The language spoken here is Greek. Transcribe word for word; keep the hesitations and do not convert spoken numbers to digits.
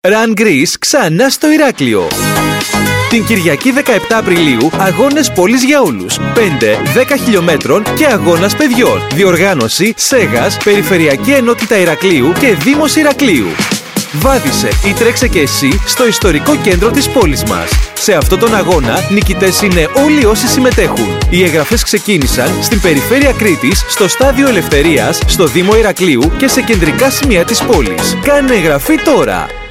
Run Greece ξανά στο Ηράκλειο. Την Κυριακή δεκαεπτά Απριλίου, αγώνες πόλης για όλους. πέντε δέκα χιλιόμετρων και αγώνας παιδιών. Διοργάνωση Σέγας, Περιφερειακή Ενότητα Ηρακλείου και Δήμος Ηρακλείου. Βάδισε ή τρέξε και εσύ στο ιστορικό κέντρο της πόλης μας. Σε αυτόν τον αγώνα, νικητές είναι όλοι όσοι συμμετέχουν. Οι εγγραφές ξεκίνησαν στην περιφέρεια Κρήτης, στο Στάδιο Ελευθερίας, στο Δήμο Ηρακλείου και σε κεντρικά σημεία της πόλης. Κάνε εγγραφή τώρα!